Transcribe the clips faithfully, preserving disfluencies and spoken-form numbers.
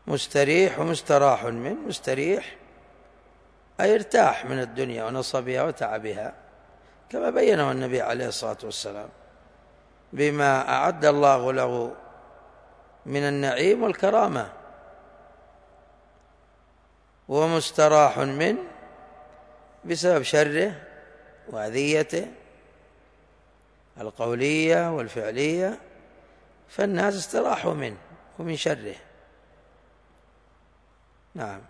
مستريح ومستراح منه. مستريح أي ارتاح من الدنيا ونصبها وتعبها، كما بينه النبي عليه الصلاة والسلام بما أعد الله له من النعيم والكرامة. ومستراح منه بسبب شره وأذيته القولية والفعلية، فالناس استراحوا منه ومن شره. نعم.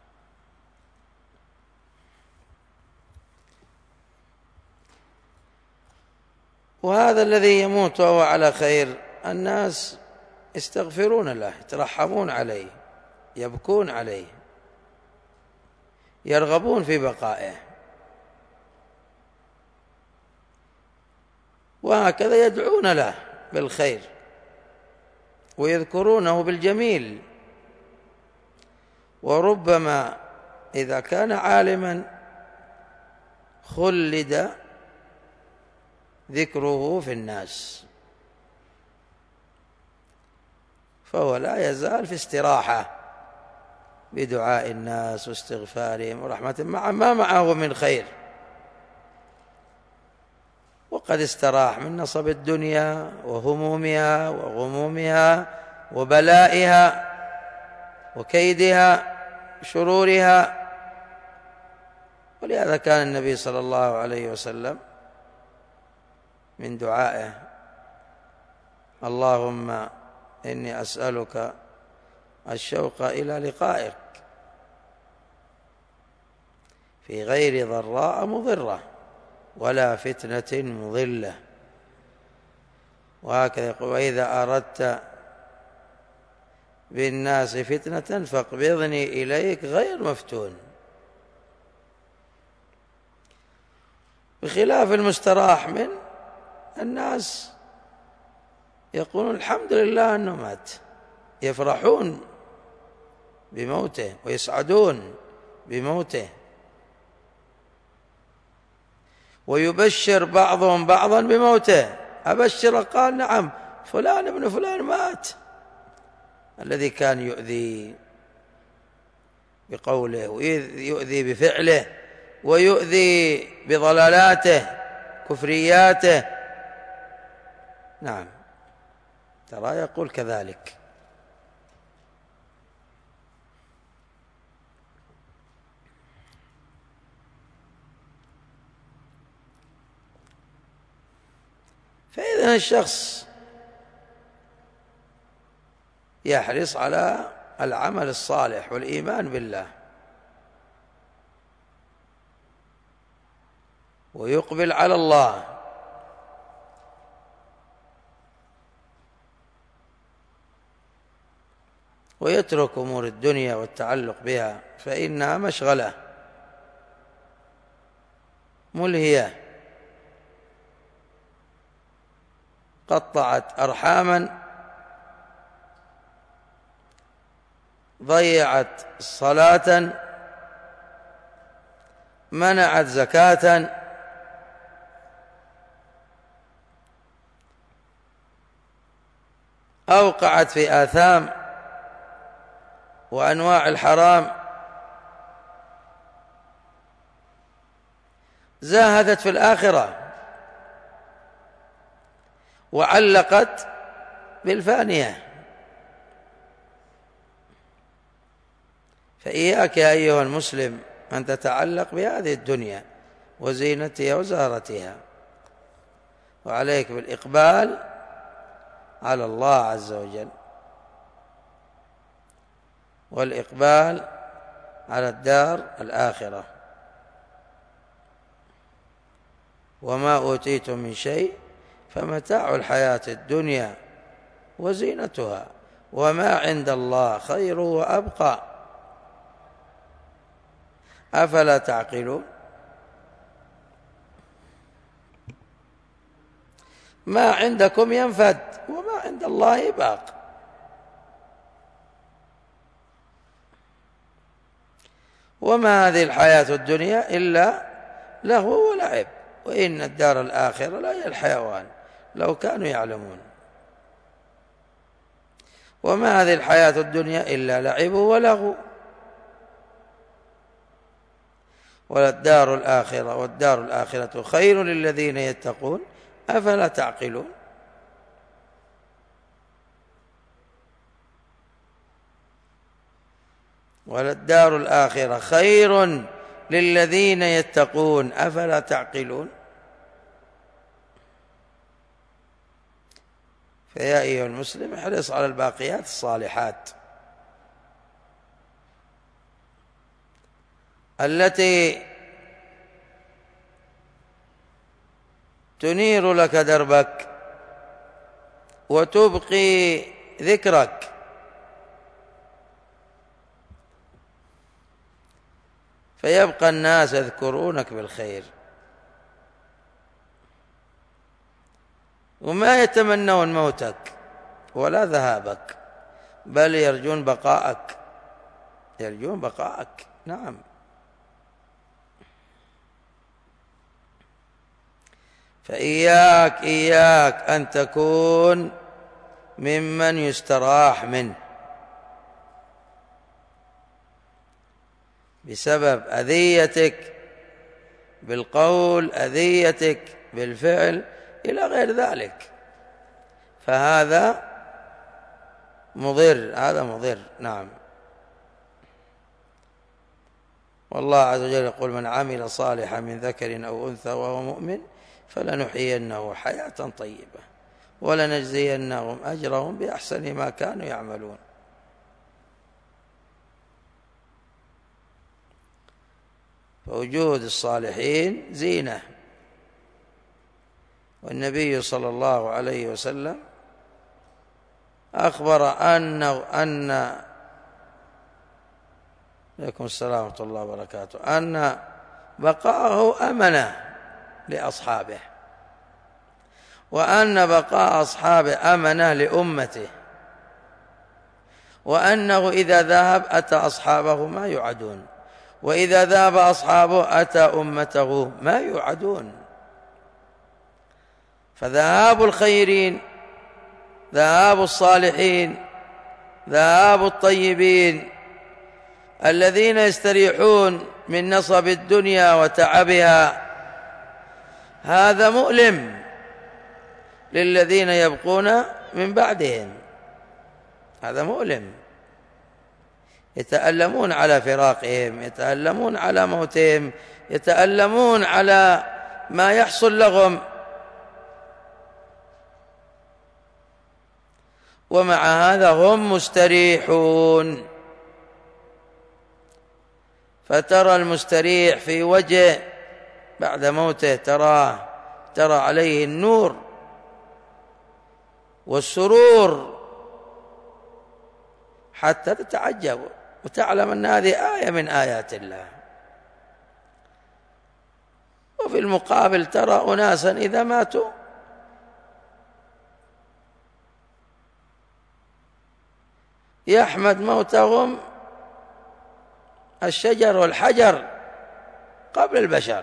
وهذا الذي يموت وهو على خير الناس يستغفرون له، يترحمون عليه، يبكون عليه، يرغبون في بقائه، وهكذا يدعون له بالخير ويذكرونه بالجميل. وربما إذا كان عالما خلد ذكره في الناس، فهو لا يزال في استراحة بدعاء الناس واستغفارهم ورحمة مع ما معه من خير، وقد استراح من نصب الدنيا وهمومها وغمومها وبلائها وكيدها وشرورها. ولهذا كان النبي صلى الله عليه وسلم من دعائه: اللهم إني أسألك الشوق إلى لقائك في غير ضراء مضرة ولا فتنة مضلة. وهكذا يقول: وإذا أردت بالناس فتنة فاقبضني إليك غير مفتون. بخلاف المستراح من الناس يقولون الحمد لله أنه مات، يفرحون بموته ويسعدون بموته، ويبشر بعضهم بعضا بموته. أبشر؟ قال: نعم، فلان ابن فلان مات، الذي كان يؤذي بقوله ويؤذي بفعله ويؤذي بضلالاته كفرياته. نعم، ترى يقول كذلك. فإذا الشخص يحرص على العمل الصالح والإيمان بالله، ويقبل على الله، ويترك أمور الدنيا والتعلق بها، فإنها مشغلة ملهية قطعت أرحاما، ضيعت صلاة، منعت زكاة، أوقعت في آثام وأنواع الحرام، زاهدت في الآخرة وعلقت بالفانية. فإياك يا أيها المسلم أن تتعلق بهذه الدنيا وزينتها وزهرتها، وعليك بالإقبال على الله عز وجل، والإقبال على الدار الآخرة. وما أوتيتم من شيء فمتاع الحياة الدنيا وزينتها وما عند الله خير وأبقى، أفلا تعقلون؟ ما عندكم ينفد وما عند الله باق. وما هذه الحياة الدنيا إلا لهو ولعب، وإن الدار الآخرة لا هي الحيوان لو كانوا يعلمون. وما هذه الحياة الدنيا إلا لعب ولهو، وللدار الآخرة والدار الآخرة خير للذين يتقون أفلا تعقلون. وللدار الآخرة خير للذين يتقون أفلا تعقلون. فيا أيها المسلم احرص على الباقيات الصالحات التي تنير لك دربك وتبقي ذكرك. فيبقى الناس يذكرونك بالخير وما يتمنون موتك ولا ذهابك، بل يرجون بقاءك، يرجون بقاءك. نعم. فإياك إياك أن تكون ممن يستراح منه بسبب أذيتك بالقول، أذيتك بالفعل، إلى غير ذلك، فهذا مضر، هذا مضر. نعم. والله عز وجل يقول: من عمل صالحا من ذكر أو أنثى وهو مؤمن فلنحيينه حياة طيبة ولنجزينهم أجرهم بأحسن ما كانوا يعملون. فوجود الصالحين زينة. والنبي صلى الله عليه وسلم أخبر أنه أن عليكم السلام ورحمة الله وبركاته أن بقاءه أمنة لأصحابه، وأن بقاء أصحابه أمنة لأمته، وأنه إذا ذهب أتى أصحابه ما يوعدون، وإذا ذهب أصحابه أتى أمته ما يوعدون. فذهاب الخيرين، ذهاب الصالحين، ذهاب الطيبين الذين يستريحون من نصب الدنيا وتعبها، هذا مؤلم للذين يبقون من بعدهم، هذا مؤلم. يتألمون على فراقهم، يتألمون على موتهم، يتألمون على ما يحصل لهم، ومع هذا هم مستريحون. فترى المستريح في وجه بعد موته تراه ترى عليه النور والسرور حتى تتعجب وتعلم أن هذه آية من آيات الله. وفي المقابل ترى أناسا إذا ماتوا يحمد موتهم الشجر والحجر قبل البشر،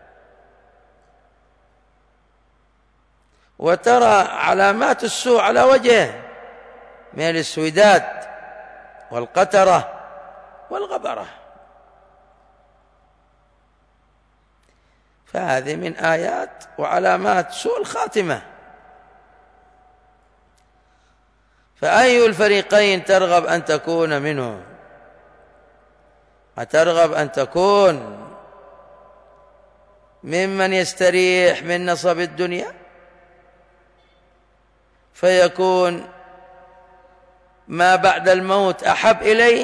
وترى علامات السوء على وجهه من الاسوداد والقترة والغبرة. فهذه من آيات وعلامات سوء الخاتمة. فأي الفريقين ترغب أن تكون منه؟ أترغب أن تكون ممن يستريح من نصب الدنيا فيكون ما بعد الموت أحب إليه،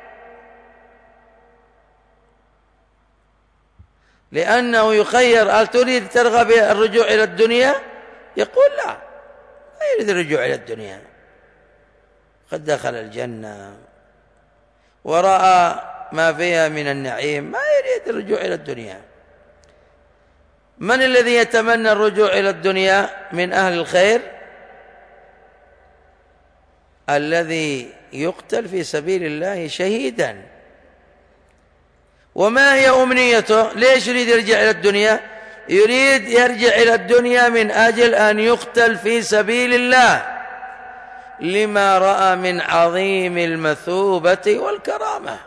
لأنه يخير: هل تريد ترغب الرجوع إلى الدنيا؟ يقول: لا، لا يريد الرجوع إلى الدنيا، قد دخل الجنة ورأى ما فيها من النعيم، ما يريد الرجوع إلى الدنيا. من الذي يتمنى الرجوع إلى الدنيا من أهل الخير؟ الذي يقتل في سبيل الله شهيدا. وما هي أمنيته؟ ليش يريد يرجع إلى الدنيا؟ يريد يرجع إلى الدنيا من أجل أن يقتل في سبيل الله، لما رأى من عظيم المثوبة والكرامة،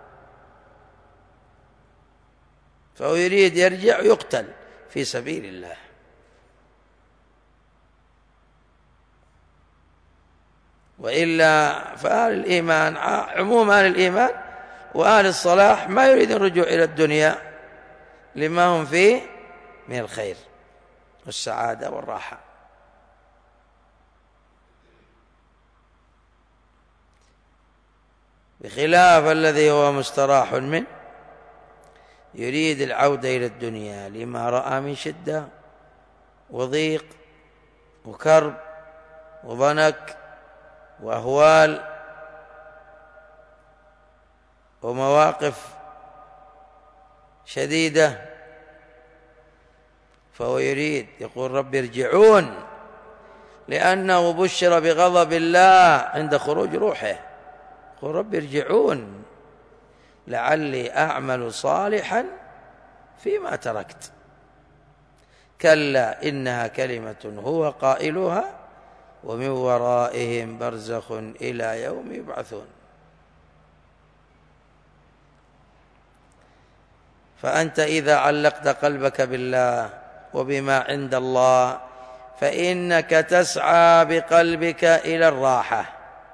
فهو يريد يرجع ويقتل في سبيل الله. وإلا فأهل الإيمان، عموم أهل الإيمان وأهل الصلاح، ما يريد الرجوع إلى الدنيا لما هم فيه من الخير والسعادة والراحة. بخلاف الذي هو مستراح منه يريد العودة إلى الدنيا لما رأى من شدة وضيق وكرب وضنك وأهوال ومواقف شديدة، فهو يريد يقول رب ارجعون، لأنه بشر بغضب الله عند خروج روحه. يقول رب ارجعون لعلي أعمل صالحا فيما تركت، كلا إنها كلمة هو قائلها ومن ورائهم برزخ إلى يوم يبعثون. فأنت إذا علقت قلبك بالله وبما عند الله فإنك تسعى بقلبك إلى الراحة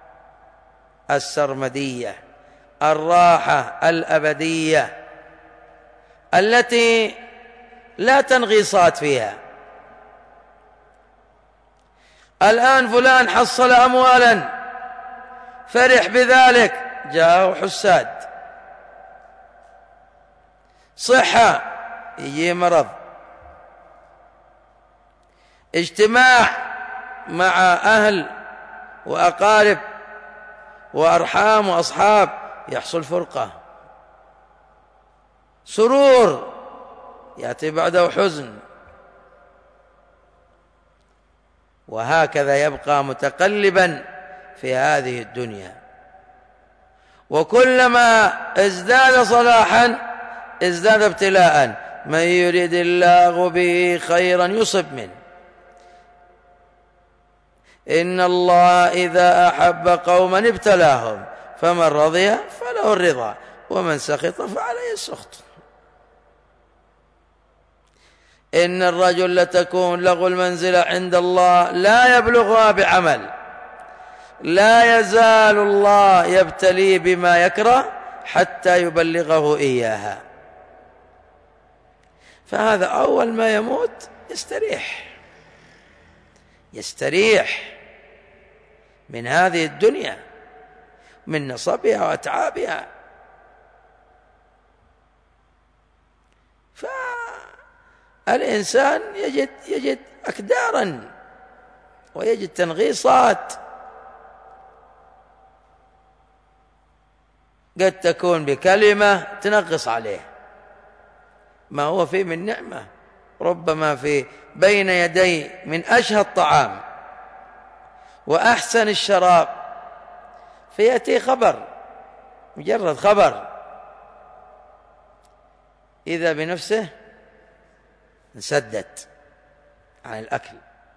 السرمدية، الراحة الأبدية التي لا تنغيصات فيها. الآن فلان حصل أموالا فرح بذلك، جاءه حساد. صحة يجي مرض، اجتماع مع أهل وأقارب وأرحام وأصحاب يحصل فرقة، سرور يأتي بعده حزن، وهكذا يبقى متقلبا في هذه الدنيا. وكلما ازداد صلاحا ازداد ابتلاء. من يريد الله به خيرا يصب منه. إن الله إذا أحب قوما ابتلاهم فمن رضي فله الرضا ومن سخط فعليه السخط. إن الرجل لتكون له المنزلة عند الله لا يبلغها بعمل، لا يزال الله يبتليه بما يكره حتى يبلغه إياها. فهذا أول ما يموت يستريح يستريح من هذه الدنيا، من نصبها وأتعابها. فالإنسان يجد يجد أكدارا ويجد تنغيصات، قد تكون بكلمة تنغص عليه ما هو فيه من نعمة، ربما في بين يدي من أشهى الطعام وأحسن الشراب، فيأتي خبر، مجرد خبر، إذا بنفسه انسدت عن الأكل.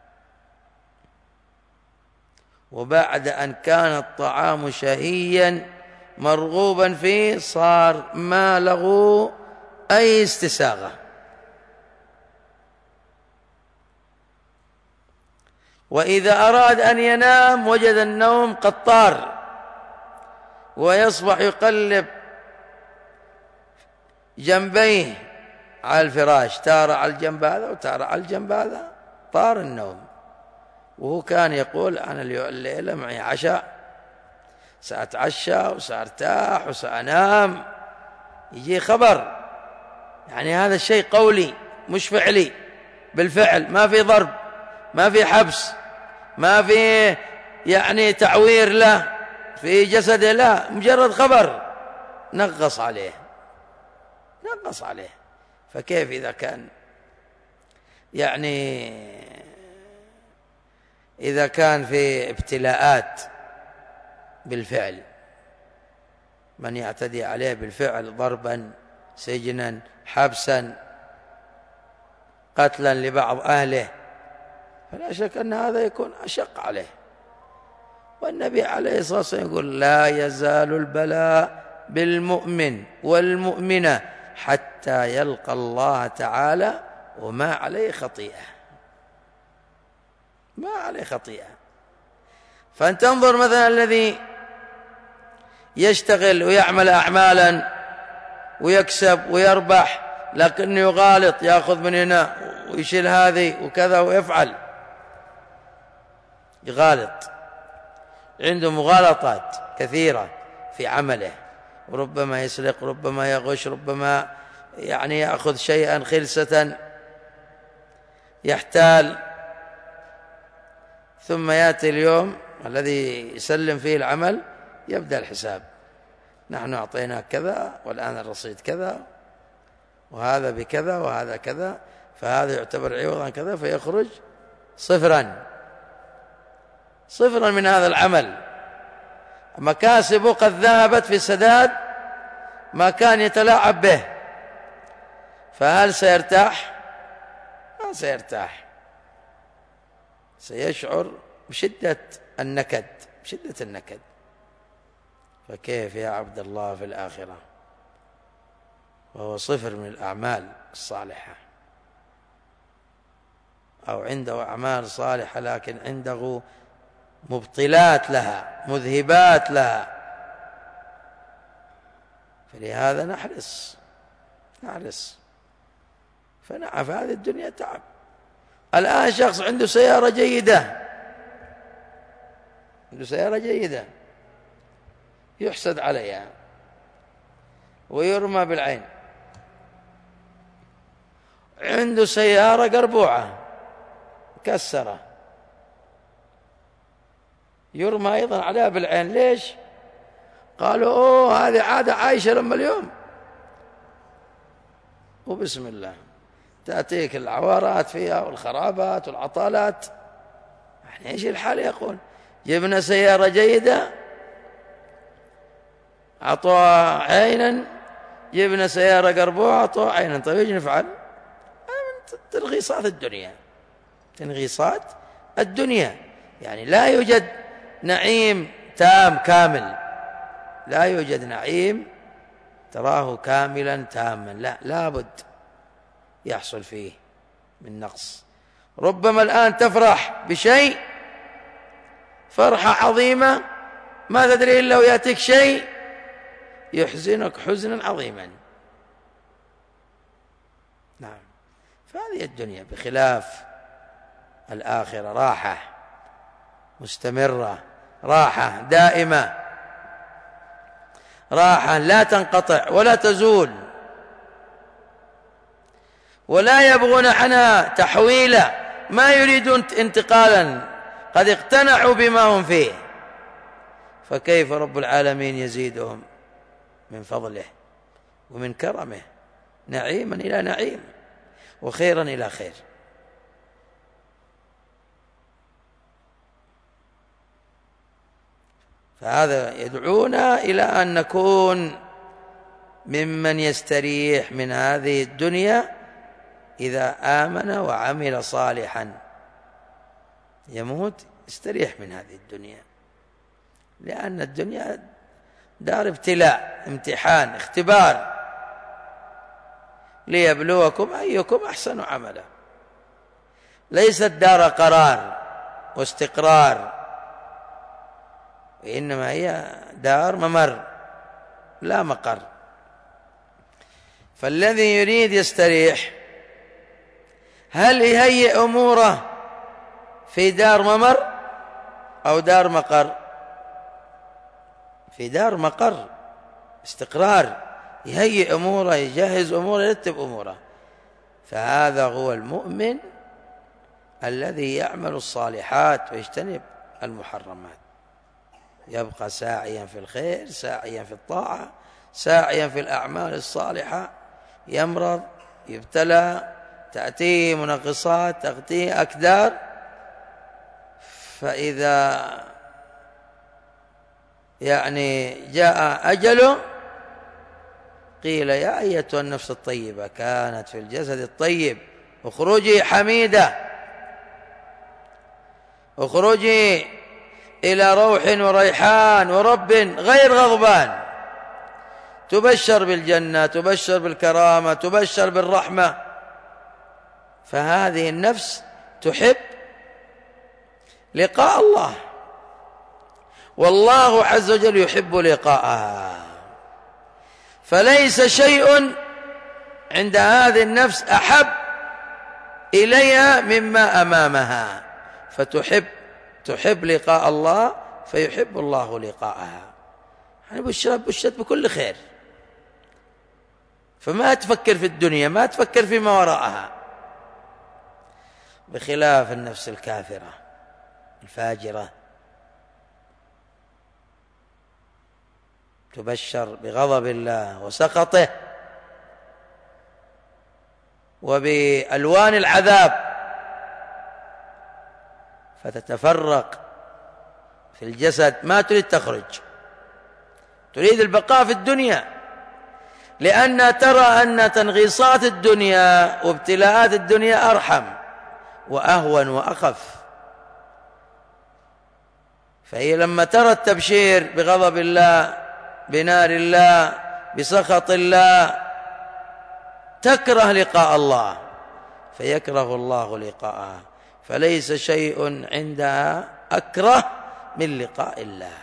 وبعد أن كان الطعام شهيا مرغوبا فيه صار ما له أي استساغة. وإذا أراد أن ينام وجد النوم قد طار، ويصبح يقلب جنبيه على الفراش، تارة على الجنب هذا وتارة على الجنب هذا، طار النوم. وهو كان يقول أنا الليلة معي عشاء، سأتعشى وسأرتاح وسأنام. يجي خبر، يعني هذا الشيء قولي مش فعلي، بالفعل، ما في ضرب، ما في حبس، ما في يعني تعوير له في جسده، لا، مجرد خبر نغص عليه نغص عليه. فكيف إذا كان يعني إذا كان في ابتلاءات بالفعل، من يعتدي عليه بالفعل ضربا، سجنا، حبسا، قتلا لبعض أهله، فلا شك أن هذا يكون أشق عليه. والنبي عليه الصلاة والسلام يقول لا يزال البلاء بالمؤمن والمؤمنة حتى يلقى الله تعالى وما عليه خطيئة، ما عليه خطيئة. فأنت تنظر مثلا الذي يشتغل ويعمل أعمالا ويكسب ويربح لكنه يغالط، يأخذ من هنا ويشيل هذه وكذا ويفعل، يغالط، عنده مغالطات كثيرة في عمله، وربما يسرق، ربما يغش، ربما يعني يأخذ شيئا خلسة يحتال، ثم يأتي اليوم الذي يسلم فيه العمل يبدأ الحساب، نحن أعطيناك كذا والآن الرصيد كذا وهذا بكذا وهذا كذا، فهذا يعتبر عوضا كذا، فيخرج صفرا صفرا من هذا العمل. مكاسبه قد ذهبت في سداد ما كان يتلاعب به، فهل سيرتاح؟ ما سيرتاح، سيشعر بشدة النكد، بشدة النكد. فكيف يا عبد الله في الآخرة وهو صفر من الأعمال الصالحة، أو عنده أعمال صالحة لكن عنده مبطلات لها، مذهبات لها. فلهذا نحرص نحرص فنعم، هذه الدنيا تعب. الآن شخص عنده سيارة جيدة، عنده سيارة جيدة يحسد عليها ويرمى بالعين، عنده سيارة قربوعة مكسرة يرمى أيضا عليها بالعين. ليش؟ قالوا أوه هذه عادة عايشة لما اليوم، وبسم الله تأتيك العوارات فيها والخرابات والعطالات. يعني إيش الحال؟ يقول جبنا سيارة جيدة عطوها عينا، جبنا سيارة قربوعة عطوها عينا. طيب ايش نفعل؟ تنغيصات الدنيا، تنغيصات الدنيا. يعني لا يوجد نعيم تام كامل، لا يوجد نعيم تراه كاملا تاما، لا، لابد يحصل فيه من نقص. ربما الآن تفرح بشيء فرحة عظيمة ما تدري إلا ويأتيك شيء يحزنك حزنا عظيما. نعم، فهذه الدنيا بخلاف الآخرة راحة مستمرة، راحة دائمة، راحة لا تنقطع ولا تزول، ولا يبغون عنها تحويلا، ما يريدون انتقالا، قد اقتنعوا بما هم فيه. فكيف رب العالمين يزيدهم من فضله ومن كرمه نعيما إلى نعيم وخيرا إلى خير. فهذا يدعونا إلى أن نكون ممن يستريح من هذه الدنيا إذا آمن وعمل صالحا، يموت يستريح من هذه الدنيا، لأن الدنيا دار ابتلاء، امتحان، اختبار، ليبلوكم أيكم أحسن عملا. ليست دار قرار واستقرار، وإنما هي دار ممر لا مقر. فالذي يريد يستريح هل يهيئ أموره في دار ممر أو دار مقر؟ في دار مقر، استقرار، يهيئ أموره، يجهز أموره، يرتب أموره. فهذا هو المؤمن الذي يعمل الصالحات ويجتنب المحرمات، يبقى ساعيا في الخير، ساعيا في الطاعة، ساعيا في الأعمال الصالحة، يمرض، يبتلى، تأتيه منغصات، تأتيه أكدار، فإذا يعني جاء أجله قيل يا أيتها النفس الطيبة كانت في الجسد الطيب اخرجي حميدة، اخرجي إلى روح وريحان ورب غير غضبان، تبشر بالجنة، تبشر بالكرامة، تبشر بالرحمة. فهذه النفس تحب لقاء الله، والله عز وجل يحب لقاءها، فليس شيء عند هذه النفس أحب إليها مما أمامها، فتحب تحب لقاء الله فيحب الله لقاءها. يعني بشرت بكل خير، فما تفكر في الدنيا، ما تفكر فيما وراءها، بخلاف النفس الكافرة الفاجرة تبشر بغضب الله وسخطه وبألوان العذاب، فتتفرق في الجسد، ما تريد تخرج، تريد البقاء في الدنيا، لأنها ترى أن تنغيصات الدنيا وابتلاءات الدنيا أرحم وأهون وأخف. فهي لما ترى التبشير بغضب الله، بنار الله، بسخط الله، تكره لقاء الله فيكره الله لقاءها، فليس شيء عندها أكره من لقاء الله،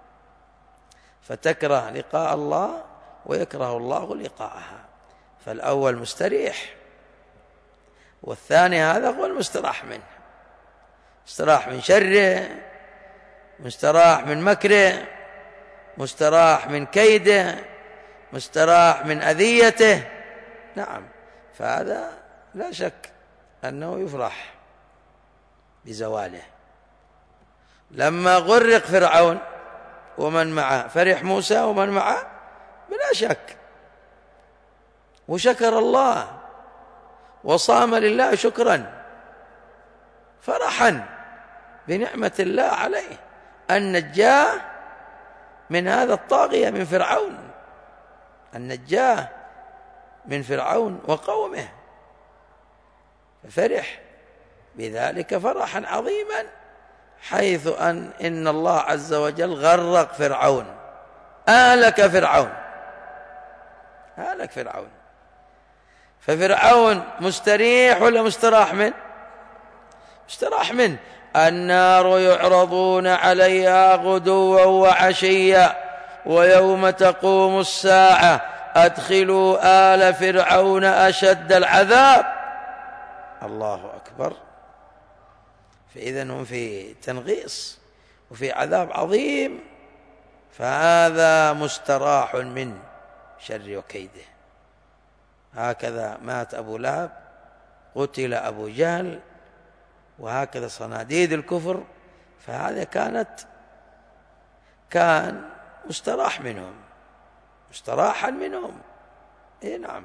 فتكره لقاء الله ويكره الله لقاءها. فالأول مستريح، والثاني هذا هو المستراح منه، مستراح من شره، مستراح من مكره، مستراح من كيده، مستراح من أذيته. نعم، فهذا لا شك أنه يفرح بزواله. لما غرق فرعون ومن معه، فرح موسى ومن معه بلا شك، وشكر الله وصام لله شكرا فرحا بنعمة الله عليه أن نجاه من هذا الطاغية، من فرعون، أن نجاه من فرعون وقومه، ففرح بذلك فرحا عظيما، حيث أن إن الله عز وجل غرق فرعون، أهلك فرعون، أهلك فرعون. ففرعون مستريح ولا مستراح منه؟ مستراح منه. النار يعرضون عليها غدوا وعشيا ويوم تقوم الساعة أدخلوا آل فرعون أشد العذاب. الله أكبر. فإذا هم في تنغيص وفي عذاب عظيم، فهذا مستراح من شر وكيده. هكذا مات أبو لهب، قتل أبو جهل، وهكذا صناديد الكفر، فهذا كانت كان مستراح منهم، مستراحا منهم. إيه نعم.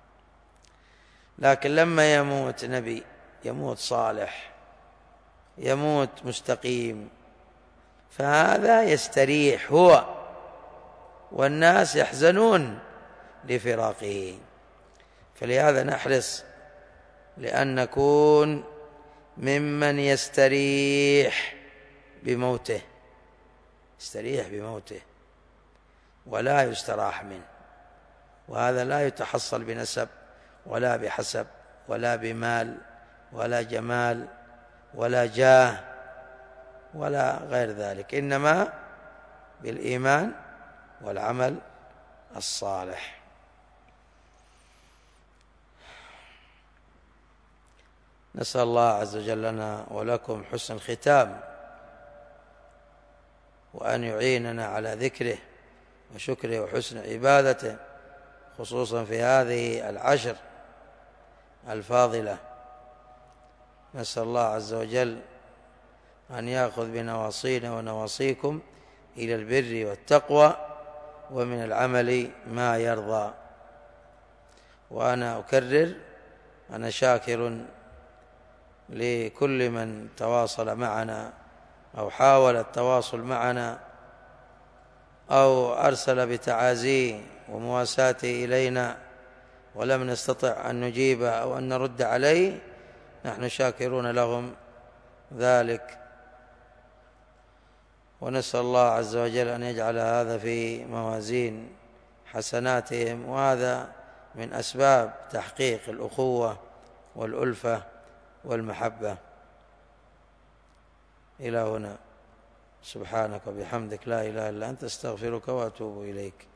لكن لما يموت نبي، يموت صالح، يموت مستقيم، فهذا يستريح هو، والناس يحزنون لفراقه. فلهذا نحرص لأن نكون ممن يستريح بموته، يستريح بموته ولا يستراح منه. وهذا لا يتحصل بنسب ولا بحسب ولا بمال ولا جمال ولا جاه ولا غير ذلك، إنما بالإيمان والعمل الصالح. نسأل الله عز وجل لنا ولكم حسن الختام، وأن يعيننا على ذكره وشكره وحسن عبادته، خصوصا في هذه العشر الفاضلة. نسأل الله عز وجل أن يأخذ بنواصينا ونواصيكم إلى البر والتقوى ومن العمل ما يرضى. وأنا أكرر أنا شاكر لكل من تواصل معنا أو حاول التواصل معنا أو أرسل بتعازيه ومواساته إلينا ولم نستطع أن نجيب أو أن نرد عليه، نحن شاكرون لهم ذلك. ونسأل الله عز وجل أن يجعل هذا في موازين حسناتهم، وهذا من أسباب تحقيق الأخوة والألفة والمحبة. إلى هنا، سبحانك وبحمدك، لا إله إلا أنت، استغفرك وأتوب إليك.